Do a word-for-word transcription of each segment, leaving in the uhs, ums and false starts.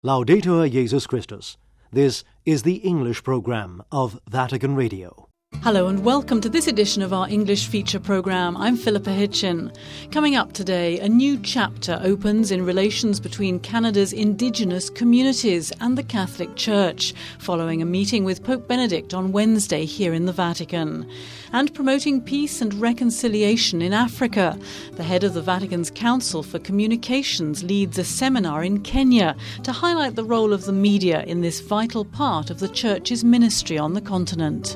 Laudetur Jesus Christus. This is the English program of Vatican Radio. Hello and welcome to this edition of our English feature programme. I'm Philippa Hitchin. Coming up today, a new chapter opens in relations between Canada's Indigenous communities and the Catholic Church, following a meeting with Pope Benedict on Wednesday here in the Vatican. And promoting peace and reconciliation in Africa. The head of the Vatican's Council for Communications leads a seminar in Kenya to highlight the role of the media in this vital part of the Church's ministry on the continent.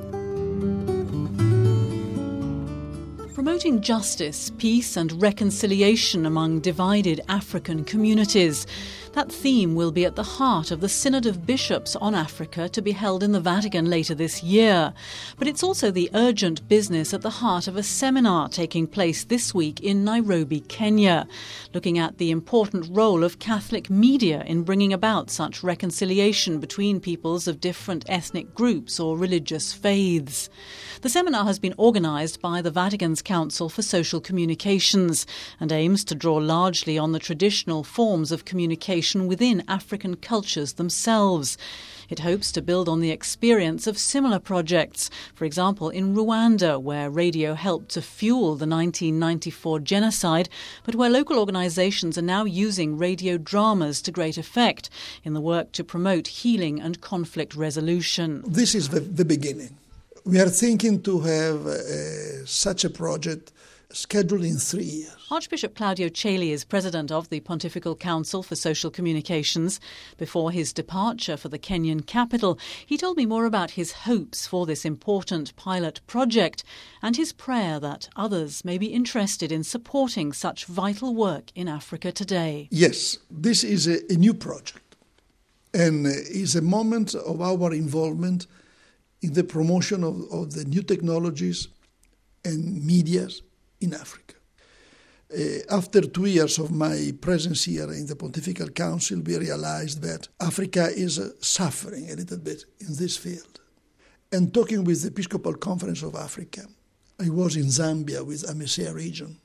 Promoting justice, peace and reconciliation among divided African communities. That theme will be at the heart of the Synod of Bishops on Africa to be held in the Vatican later this year. But it's also the urgent business at the heart of a seminar taking place this week in Nairobi, Kenya, looking at the important role of Catholic media in bringing about such reconciliation between peoples of different ethnic groups or religious faiths. The seminar has been organised by the Vatican's Council for Social Communications and aims to draw largely on the traditional forms of communication within African cultures themselves. It hopes to build on the experience of similar projects, for example in Rwanda, where radio helped to fuel the nineteen ninety-four genocide, but where local organisations are now using radio dramas to great effect in the work to promote healing and conflict resolution. This is the, the beginning. We are thinking to have uh, such a project scheduled in three years. Archbishop Claudio Celi is president of the Pontifical Council for Social Communications. Before his departure for the Kenyan capital, he told me more about his hopes for this important pilot project and his prayer that others may be interested in supporting such vital work in Africa today. Yes, this is a, a new project and is a moment of our involvement in the promotion of, of the new technologies and medias in Africa. Uh, after two years of my presence here in the Pontifical Council, we realized that Africa is uh, suffering a little bit in this field. And talking with the Episcopal Conference of Africa, I was in Zambia with Amesea region,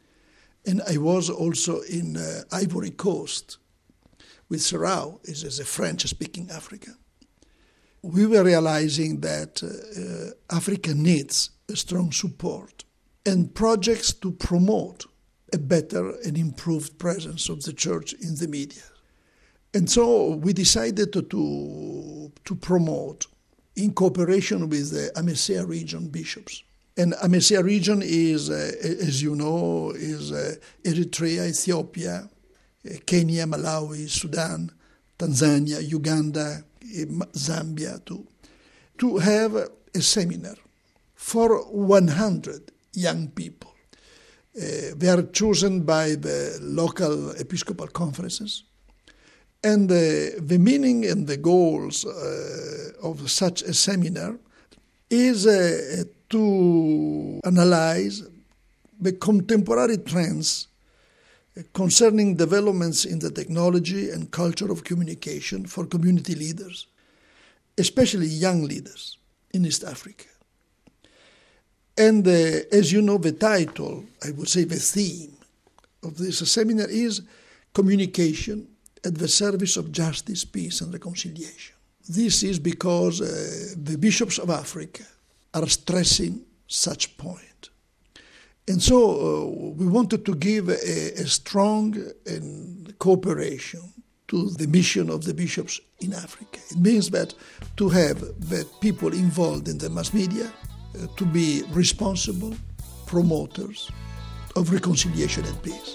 and I was also in uh, Ivory Coast with Serao, is, is a French-speaking Africa. We were realizing that uh, uh, Africa needs a strong support and projects to promote a better and improved presence of the Church in the media. And so we decided to, to, to promote in cooperation with the Amesea region bishops. And Amesea region is, uh, as you know, is uh, Eritrea, Ethiopia, uh, Kenya, Malawi, Sudan, Tanzania, Uganda, Zambia, too, to have a seminar for one hundred young people. Uh, they are chosen by the local Episcopal conferences. And uh, the meaning and the goals uh, of such a seminar is uh, to analyze the contemporary trends concerning developments in the technology and culture of communication for community leaders, especially young leaders in East Africa. And uh, as you know, the title, I would say the theme of this seminar is Communication at the Service of Justice, Peace and Reconciliation. This is because uh, the bishops of Africa are stressing such point. And so uh, we wanted to give a, a strong and cooperation to the mission of the bishops in Africa. It means that to have the people involved in the mass media uh, to be responsible promoters of reconciliation and peace.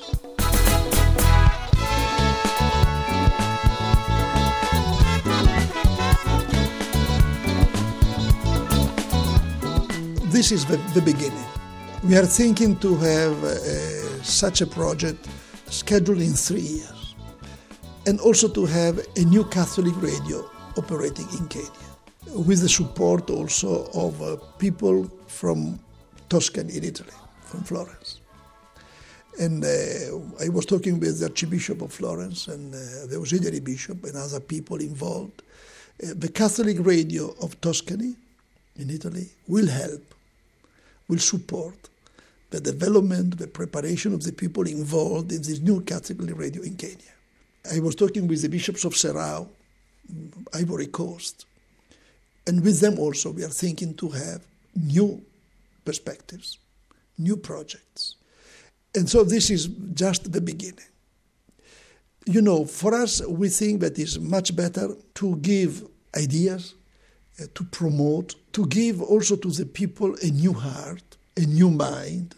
This is the, the beginning. We are thinking to have uh, such a project scheduled in three years, and also to have a new Catholic radio operating in Kenya, with the support also of uh, people from Tuscany in Italy, from Florence. And uh, I was talking with the Archbishop of Florence and uh, the Auxiliary Bishop and other people involved. Uh, the Catholic radio of Tuscany in Italy will help, will support the development, the preparation of the people involved in this new Catholic radio in Kenya. I was talking with the bishops of Serao, Ivory Coast, and with them also we are thinking to have new perspectives, new projects. And so this is just the beginning. You know, for us, we think that it's much better to give ideas, uh, to promote, to give also to the people a new heart, a new mind,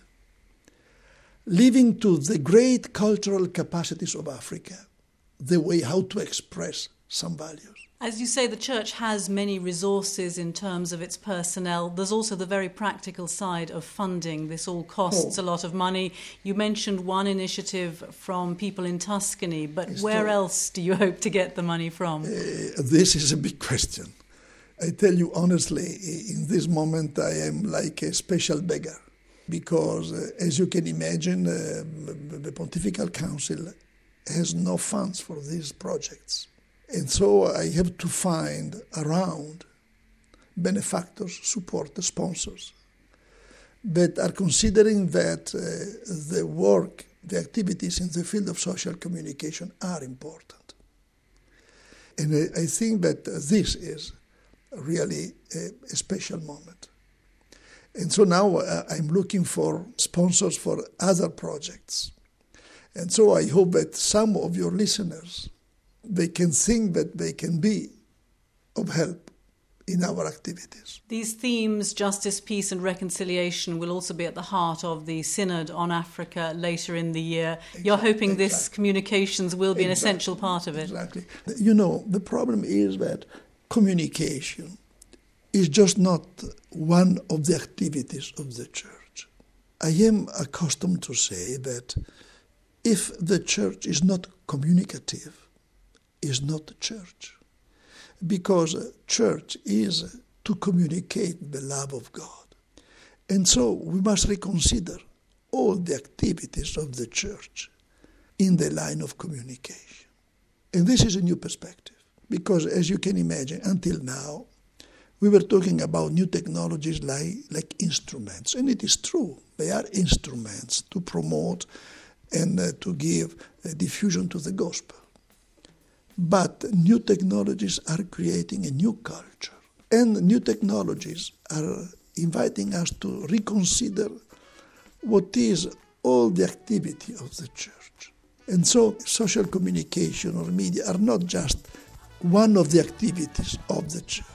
leaving to the great cultural capacities of Africa the way how to express some values. As you say, the Church has many resources in terms of its personnel. There's also the very practical side of funding. This all costs oh. a lot of money. You mentioned one initiative from people in Tuscany, but it's where true. else do you hope to get the money from? Uh, this is a big question. I tell you honestly, in this moment I am like a special beggar because, uh, as you can imagine, uh, the Pontifical Council has no funds for these projects. And so I have to find around benefactors, supporters, sponsors that are considering that uh, the work, the activities in the field of social communication are important. And I, I think that this is really a, a special moment. And so now uh, I'm looking for sponsors for other projects. And so I hope that some of your listeners, they can think that they can be of help in our activities. These themes, justice, peace and reconciliation, will also be at the heart of the Synod on Africa later in the year. Exactly. You're hoping exactly. this communications will be exactly. an essential part of it. Exactly. You know, the problem is that communication is just not one of the activities of the Church. I am accustomed to say that if the Church is not communicative, is not the Church. Because Church is to communicate the love of God. And so we must reconsider all the activities of the Church in the line of communication. And this is a new perspective. Because as you can imagine, until now, we were talking about new technologies like, like instruments. And it is true. They are instruments to promote and uh, to give uh, diffusion to the gospel. But new technologies are creating a new culture. And new technologies are inviting us to reconsider what is all the activity of the Church. And so social communication or media are not just one of the activities of the Church.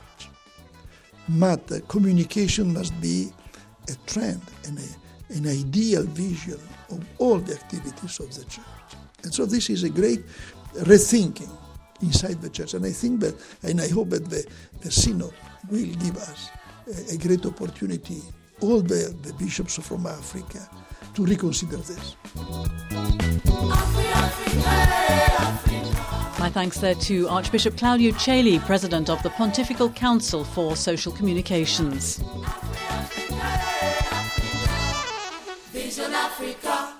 But uh, communication must be a trend and a, an ideal vision of all the activities of the Church. And so this is a great rethinking inside the Church. And I think that, and I hope that the, the Synod will give us a, a great opportunity, all the, the bishops from Africa, to reconsider this. My thanks there to Archbishop Claudio Celi, President of the Pontifical Council for Social Communications. Vision Africa.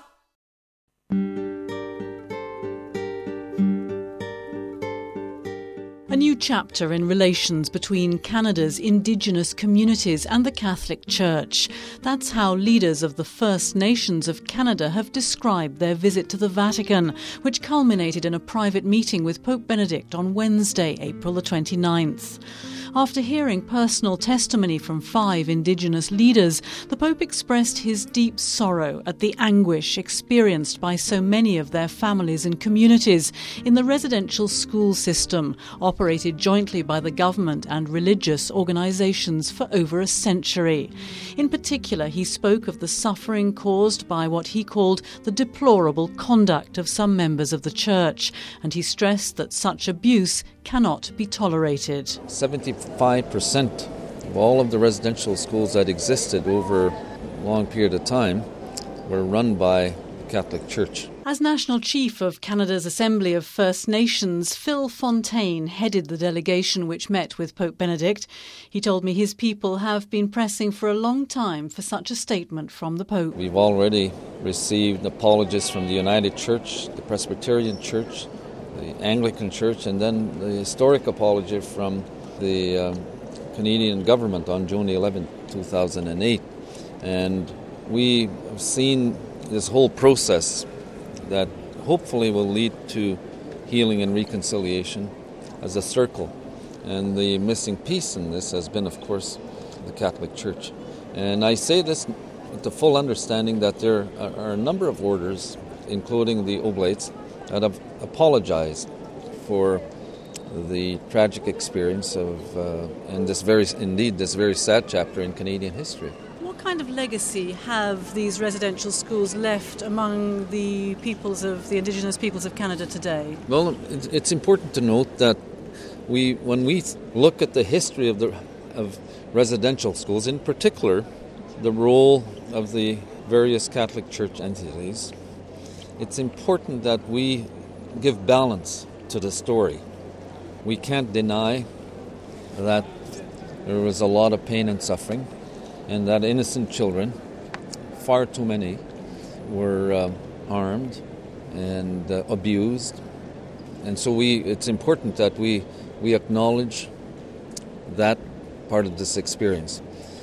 A new chapter in relations between Canada's Indigenous communities and the Catholic Church. That's how leaders of the First Nations of Canada have described their visit to the Vatican, which culminated in a private meeting with Pope Benedict on Wednesday, April the twenty-ninth. After hearing personal testimony from five Indigenous leaders, the Pope expressed his deep sorrow at the anguish experienced by so many of their families and communities in the residential school system, operated jointly by the government and religious organisations for over a century. In particular, he spoke of the suffering caused by what he called the deplorable conduct of some members of the Church, and he stressed that such abuse cannot be tolerated. seventy-five percent of all of the residential schools that existed over a long period of time were run by the Catholic Church. As National Chief of Canada's Assembly of First Nations, Phil Fontaine headed the delegation which met with Pope Benedict. He told me his people have been pressing for a long time for such a statement from the Pope. We've already received apologies from the United Church, the Presbyterian Church, the Anglican Church, and then the historic apology from the um, Canadian government on June eleventh, two thousand eight. And we have seen this whole process that hopefully will lead to healing and reconciliation as a circle. And the missing piece in this has been, of course, the Catholic Church. And I say this with the full understanding that there are a number of orders, including the Oblates, that have apologized for the tragic experience of, uh, and this very, indeed, this very sad chapter in Canadian history. What kind of legacy have these residential schools left among the peoples of the Indigenous peoples of Canada today? Well, it's important to note that we, when we look at the history of the of residential schools, in particular, the role of the various Catholic Church entities, it's important that we give balance to the story. We can't deny that there was a lot of pain and suffering, and that innocent children, far too many, were uh, harmed and uh, abused. And so we, it's important that we, we acknowledge that part of this experience,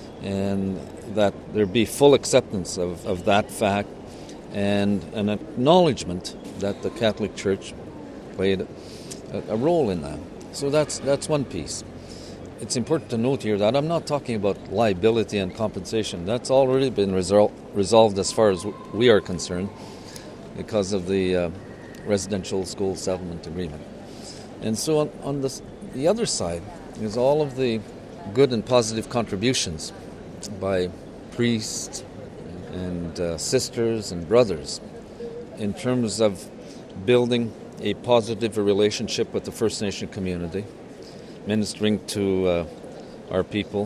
and that there be full acceptance of, of that fact, and an acknowledgement that the Catholic Church played a, a role in that. So that's that's one piece. It's important to note here that I'm not talking about liability and compensation. That's already been resol- resolved as far as we are concerned because of the uh, residential school settlement agreement. And so on, on this, the other side is all of the good and positive contributions by priests and uh, sisters and brothers in terms of building a positive relationship with the First Nation community, ministering to uh, our people,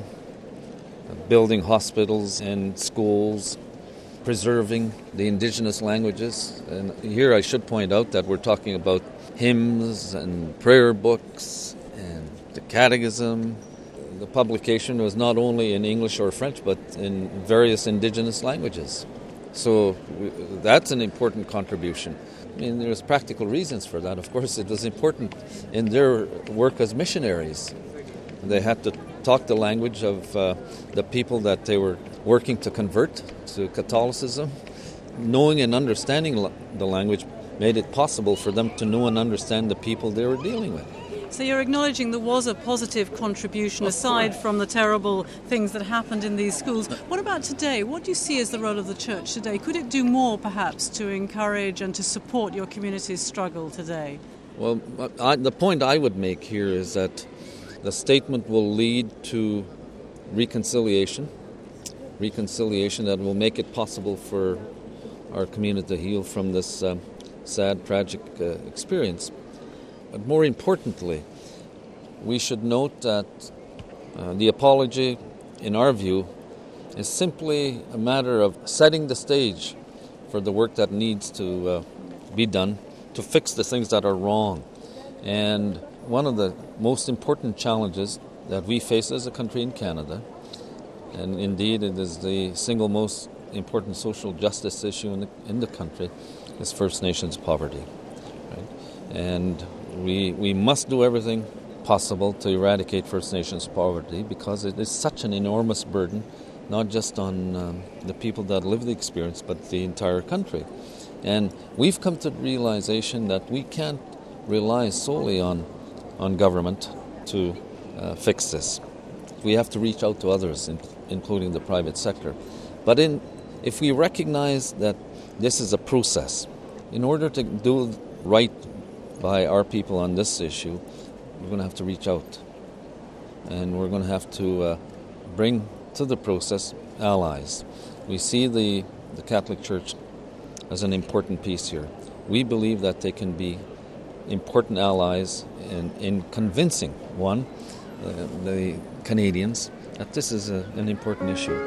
uh, building hospitals and schools, preserving the Indigenous languages. And here I should point out that we're talking about hymns and prayer books and the catechism. The publication was not only in English or French, but in various Indigenous languages. So that's an important contribution. I mean, there's practical reasons for that. Of course, it was important in their work as missionaries. They had to talk the language of uh, the people that they were working to convert to Catholicism. Knowing and understanding the language made it possible for them to know and understand the people they were dealing with. So you're acknowledging there was a positive contribution aside from the terrible things that happened in these schools. What about today? What do you see as the role of the Church today? Could it do more, perhaps, to encourage and to support your community's struggle today? Well, I, the point I would make here is that the statement will lead to reconciliation, reconciliation that will make it possible for our community to heal from this uh, sad, tragic uh, experience. But more importantly, we should note that uh, the apology, in our view, is simply a matter of setting the stage for the work that needs to uh, be done to fix the things that are wrong. And one of the most important challenges that we face as a country in Canada, and indeed it is the single most important social justice issue in the, in the country, is First Nations poverty. Right? And We we must do everything possible to eradicate First Nations poverty because it is such an enormous burden, not just on um, the people that live the experience, but the entire country. And we've come to the realization that we can't rely solely on, on government to uh, fix this. We have to reach out to others, in, including the private sector. But in, if we recognize that this is a process, in order to do right by our people on this issue, we're going to have to reach out. And we're going to have to uh, bring to the process allies. We see the, the Catholic Church as an important piece here. We believe that they can be important allies in, in convincing, one, uh, the Canadians, that this is a, an important issue.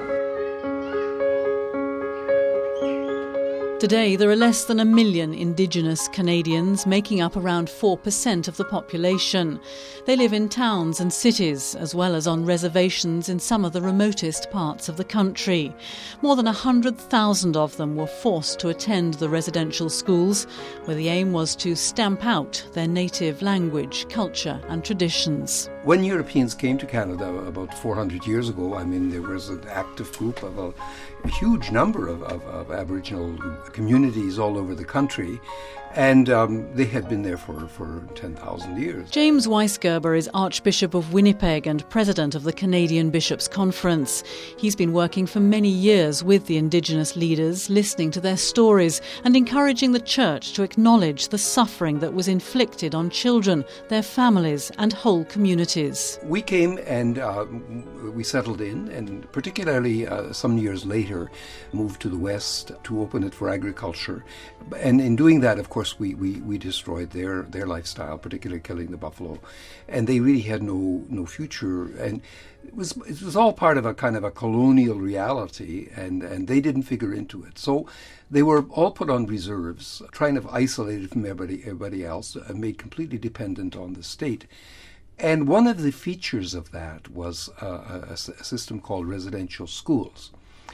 Today, there are less than a million Indigenous Canadians, making up around four percent of the population. They live in towns and cities, as well as on reservations in some of the remotest parts of the country. More than one hundred thousand of them were forced to attend the residential schools, where the aim was to stamp out their native language, culture and traditions. When Europeans came to Canada about four hundred years ago, I mean, there was an active group of a, a huge number of, of, of Aboriginal communities all over the country, And um, they had been there for, for ten thousand years. James Weisgerber is Archbishop of Winnipeg and President of the Canadian Bishops' Conference. He's been working for many years with the Indigenous leaders, listening to their stories and encouraging the Church to acknowledge the suffering that was inflicted on children, their families and whole communities. We came and uh, we settled in, and particularly uh, some years later moved to the West to open it for agriculture. And in doing that, of course, we, we, we destroyed their, their lifestyle, particularly killing the buffalo. And they really had no no future. And it was it was all part of a kind of a colonial reality, and, and they didn't figure into it. So they were all put on reserves, trying to isolate it from everybody, everybody else, and made completely dependent on the state. And one of the features of that was uh, a, a system called residential schools.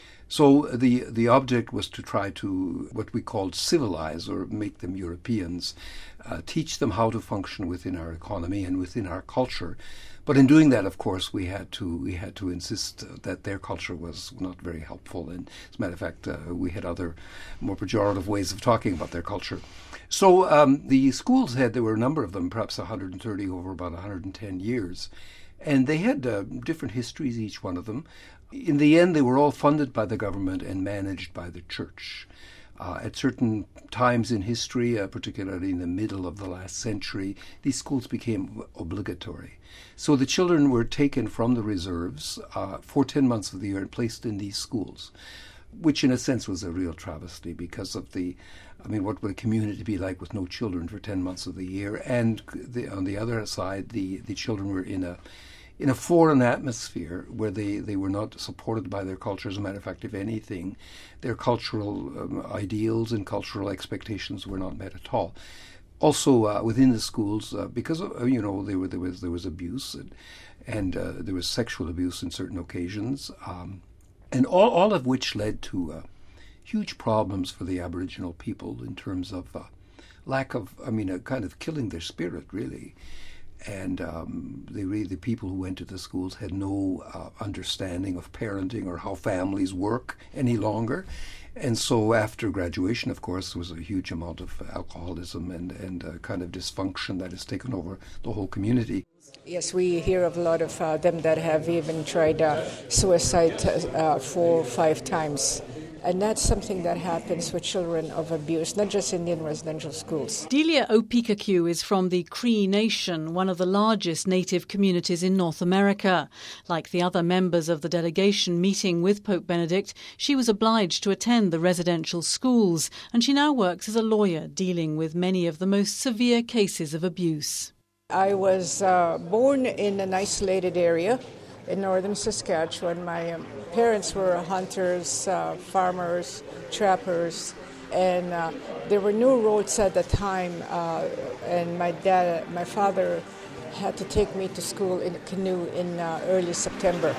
So the the object was to try to, what we called civilize, or make them Europeans, uh, teach them how to function within our economy and within our culture. But in doing that, of course, we had to we had to insist that their culture was not very helpful. And as a matter of fact, uh, we had other more pejorative ways of talking about their culture. So um, the schools had, there were a number of them, perhaps one hundred thirty over about one hundred ten years. And they had uh, different histories, each one of them. In the end, they were all funded by the government and managed by the church. Uh, at certain times in history, uh, particularly in the middle of the last century, these schools became obligatory. So the children were taken from the reserves uh, for ten months of the year and placed in these schools, which in a sense was a real travesty because of the, I mean, what would a community be like with no children for ten months of the year? And the, on the other side, the, the children were in a in a foreign atmosphere where they, they were not supported by their culture. As a matter of fact, if anything, their cultural um, ideals and cultural expectations were not met at all. Also, uh, within the schools, uh, because of, you know there, were, there was there was abuse and, and uh, there was sexual abuse in certain occasions, um, and all all of which led to uh, huge problems for the Aboriginal people in terms of uh, lack of, I mean, a kind of killing their spirit, really. And um, they really, the people who went to the schools had no uh, understanding of parenting or how families work any longer. And so after graduation, of course, there was a huge amount of alcoholism and, and uh, kind of dysfunction that has taken over the whole community. Yes, we hear of a lot of uh, them that have even tried uh, suicide uh, four or five times. And that's something that happens with children of abuse, not just Indian residential schools. Delia Opikaku is from the Cree Nation, one of the largest native communities in North America. Like the other members of the delegation meeting with Pope Benedict, she was obliged to attend the residential schools, and she now works as a lawyer dealing with many of the most severe cases of abuse. I was uh, born in an isolated area in northern Saskatchewan. My um, parents were hunters, uh, farmers, trappers, and uh, there were no roads at the time. Uh, and my dad, my father, had to take me to school in a canoe in uh, early September.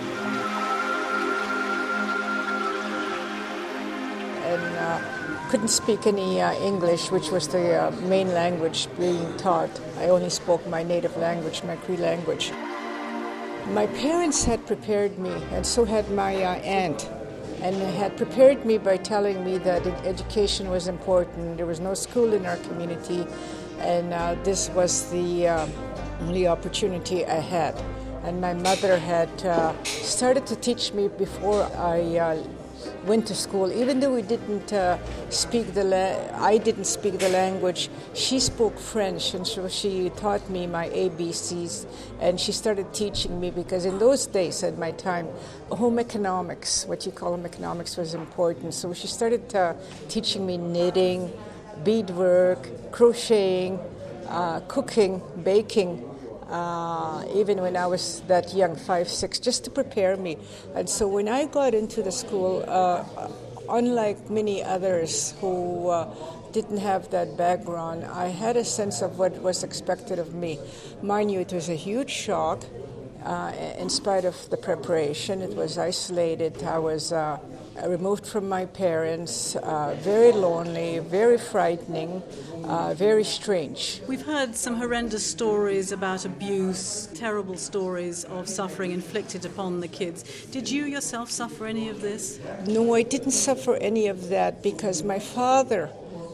And uh, couldn't speak any uh, English, which was the uh, main language being taught. I only spoke my native language, my Cree language. My parents had prepared me, and so had my uh, aunt, and had prepared me by telling me that education was important. There was no school in our community, and uh, this was the uh, only opportunity I had. And my mother had uh, started to teach me before I uh, went to school. Even though we didn't uh, speak the la- I didn't speak the language, she spoke French, and so she taught me my A B Cs, and she started teaching me, because in those days, at my time, home economics, what you call home economics, was important. So she started uh, teaching me knitting, beadwork, crocheting, uh, cooking, baking, Uh, even when I was that young, five, six, just to prepare me. And so when I got into the school, uh, unlike many others who uh, didn't have that background, I had a sense of what was expected of me. Mind you, it was a huge shock. Uh, in spite of the preparation, it was isolated. I was uh, removed from my parents, uh, very lonely, very frightening, uh, very strange. We've heard some horrendous stories about abuse, terrible stories of suffering inflicted upon the kids. Did you yourself suffer any of this? No, I didn't suffer any of that, because my father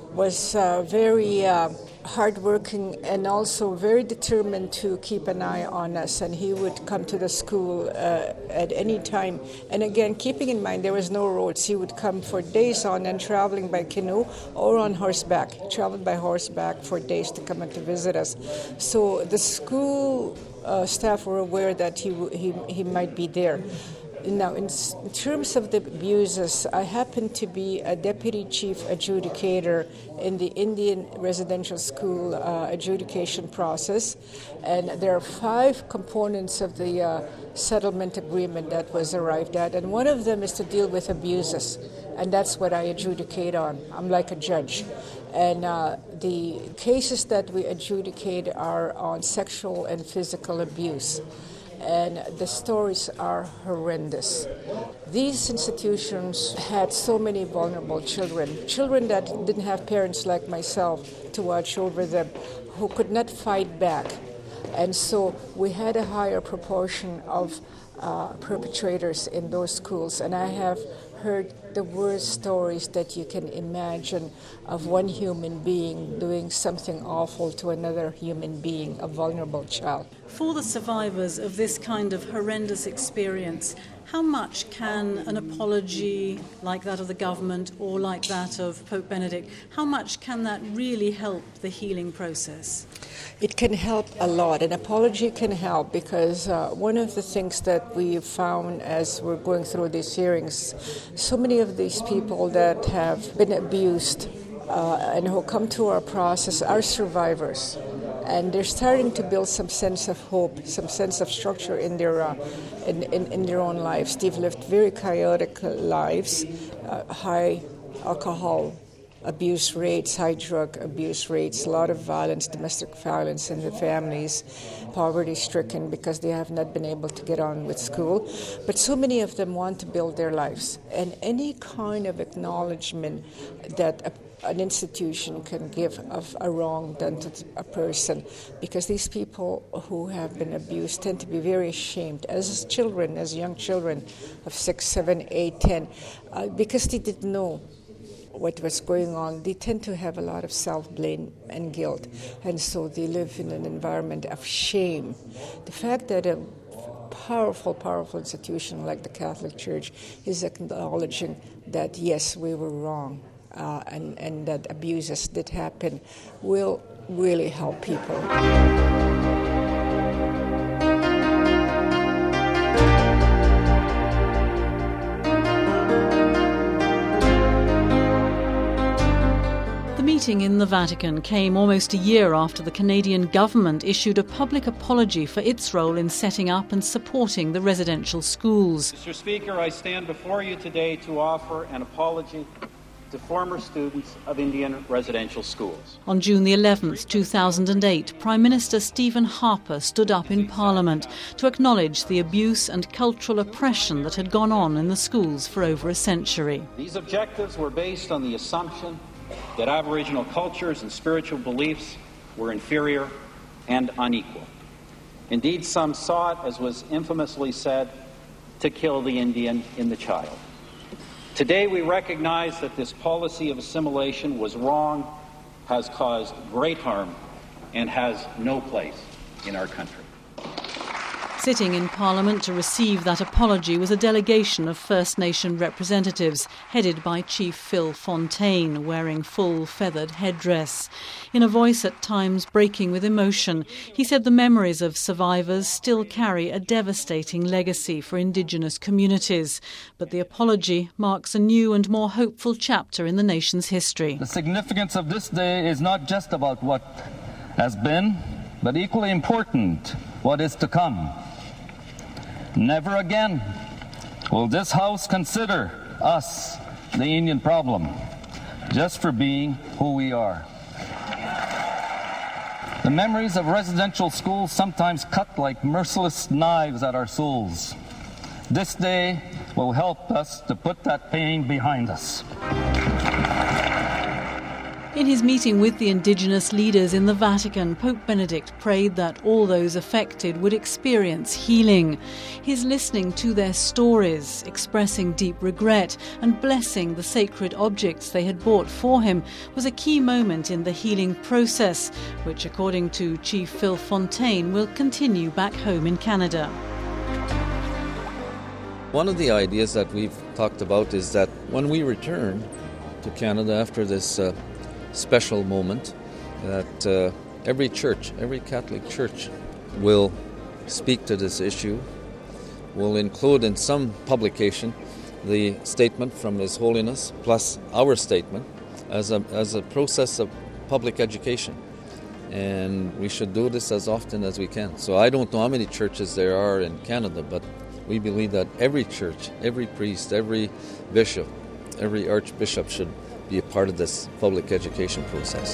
was uh, very uh, hardworking and also very determined to keep an eye on us. And he would come to the school uh, at any time. And again, keeping in mind there was no roads, he would come for days on end, traveling by canoe or on horseback. He traveled by horseback for days to come and to visit us. So the school uh, staff were aware that he, he, he might be there. Now, in, in terms of the abuses, I happen to be a deputy chief adjudicator in the Indian residential school uh, adjudication process, and there are five components of the uh, settlement agreement that was arrived at, and one of them is to deal with abuses, and that's what I adjudicate on. I'm like a judge. And uh, the cases that we adjudicate are on sexual and physical abuse. And the stories are horrendous. These institutions had so many vulnerable children, children that didn't have parents like myself to watch over them, who could not fight back. And so we had a higher proportion of uh, perpetrators in those schools. And I have heard the worst stories that you can imagine of one human being doing something awful to another human being, a vulnerable child. For the survivors of this kind of horrendous experience, how much can an apology like that of the government or like that of Pope Benedict, how much can that really help the healing process? It can help a lot. An apology can help because uh, one of the things that we found as we're going through these hearings, so many of these people that have been abused uh, and who come to our process are survivors. And they're starting to build some sense of hope, some sense of structure in their uh, in, in, in their own lives. They've lived very chaotic lives, uh, high alcohol abuse rates, high drug abuse rates, a lot of violence, domestic violence in the families, poverty-stricken because they have not been able to get on with school. But so many of them want to build their lives. And any kind of acknowledgement that a an institution can give of a wrong done to a person, because these people who have been abused tend to be very ashamed as children, as young children of six, seven, eight, ten, uh, because they didn't know what was going on. They tend to have a lot of self-blame and guilt, and so they live in an environment of shame. The fact that a powerful, powerful institution like the Catholic Church is acknowledging that, yes, we were wrong, Uh, and, and that abuses did happen, will really help people. The meeting in the Vatican came almost a year after the Canadian government issued a public apology for its role in setting up and supporting the residential schools. Mister Speaker, I stand before you today to offer an apology to former students of Indian residential schools. On June the eleventh, two thousand eight, Prime Minister Stephen Harper stood up in Parliament to acknowledge the abuse and cultural oppression that had gone on in the schools for over a century. These objectives were based on the assumption that Aboriginal cultures and spiritual beliefs were inferior and unequal. Indeed, some sought, as was infamously said, to kill the Indian in the child. Today we recognize that this policy of assimilation was wrong, has caused great harm, and has no place in our country. Sitting in Parliament to receive that apology was a delegation of First Nation representatives, headed by Chief Phil Fontaine, wearing full feathered headdress. In a voice at times breaking with emotion, he said the memories of survivors still carry a devastating legacy for Indigenous communities. But the apology marks a new and more hopeful chapter in the nation's history. The significance of this day is not just about what has been, but equally important, what is to come. Never again will this House consider us the Indian problem, just for being who we are. The memories of residential schools sometimes cut like merciless knives at our souls. This day will help us to put that pain behind us. In his meeting with the indigenous leaders in the Vatican, Pope Benedict prayed that all those affected would experience healing. His listening to their stories, expressing deep regret and blessing the sacred objects they had brought for him was a key moment in the healing process, which, according to Chief Phil Fontaine, will continue back home in Canada. One of the ideas that we've talked about is that when we return to Canada after this uh, special moment, that uh, every church, every Catholic church will speak to this issue, will include in some publication the statement from His Holiness plus our statement as a as a process of public education. And we should do this as often as we can. So I don't know how many churches there are in Canada, but we believe that every church, every priest, every bishop, every archbishop should be a part of this public education process.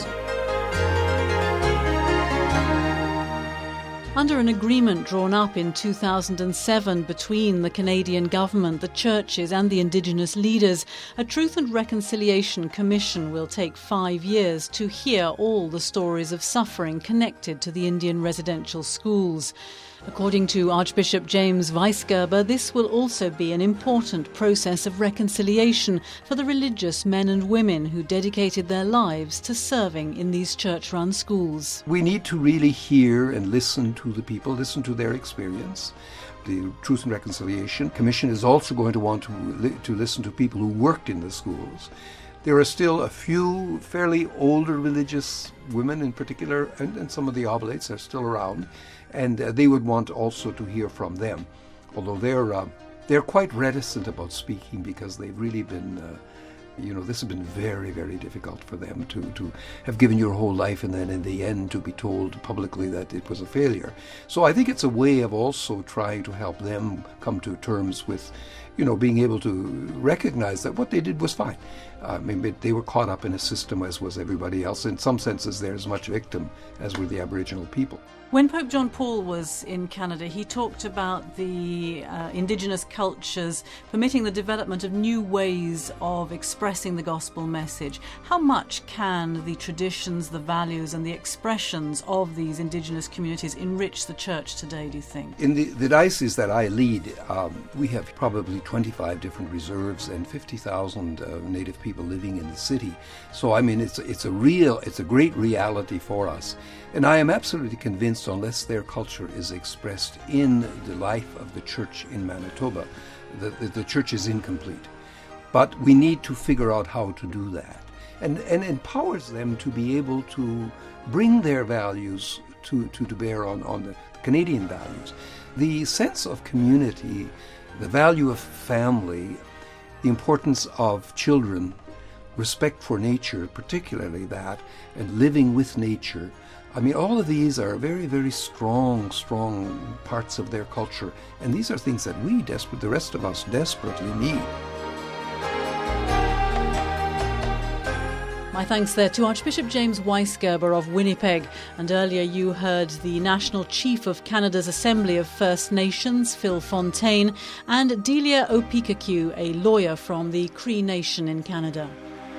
Under an agreement drawn up in two thousand seven between the Canadian government, the churches and the Indigenous leaders, a Truth and Reconciliation Commission will take five years to hear all the stories of suffering connected to the Indian residential schools. According to Archbishop James Weisgerber, this will also be an important process of reconciliation for the religious men and women who dedicated their lives to serving in these church-run schools. We need to really hear and listen to the people, listen to their experience. The Truth and Reconciliation Commission is also going to want to, li- to listen to people who worked in the schools. There are still a few fairly older religious women in particular, and, and some of the oblates are still around, and uh, they would want also to hear from them, although they're uh, they're quite reticent about speaking because they've really been, uh, you know, this has been very, very difficult for them to, to have given your whole life and then in the end to be told publicly that it was a failure. So I think it's a way of also trying to help them come to terms with, you know, being able to recognize that what they did was fine. I mean, they were caught up in a system as was everybody else. In some senses, they're as much victim as were the Aboriginal people. When Pope John Paul was in Canada, he talked about the uh, indigenous cultures permitting the development of new ways of expressing the gospel message. How much can the traditions, the values and the expressions of these indigenous communities enrich the church today, do you think? In the, the diocese that I lead, um, we have probably twenty-five different reserves and fifty thousand uh, native people living in the city. So, I mean, it's, it's a real, it's a great reality for us. And I am absolutely convinced unless their culture is expressed in the life of the church in Manitoba, that the, the church is incomplete. But we need to figure out how to do that. And, and empowers them to be able to bring their values to, to, to bear on, on the Canadian values. The sense of community, the value of family, the importance of children, respect for nature, particularly that, and living with nature. I mean, all of these are very, very strong, strong parts of their culture. And these are things that we, desperate, the rest of us, desperately need. My thanks there to Archbishop James Weisgerber of Winnipeg. And earlier you heard the National Chief of Canada's Assembly of First Nations, Phil Fontaine, and Delia Opikaku, a lawyer from the Cree Nation in Canada.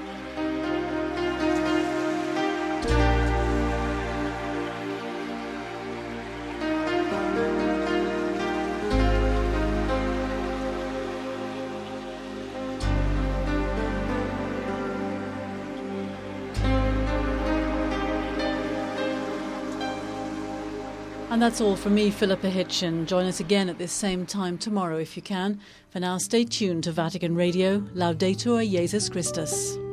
And that's all from me, Philippa Hitchin. Join us again at this same time tomorrow if you can. For now, stay tuned to Vatican Radio. Laudetur Jesus Christus.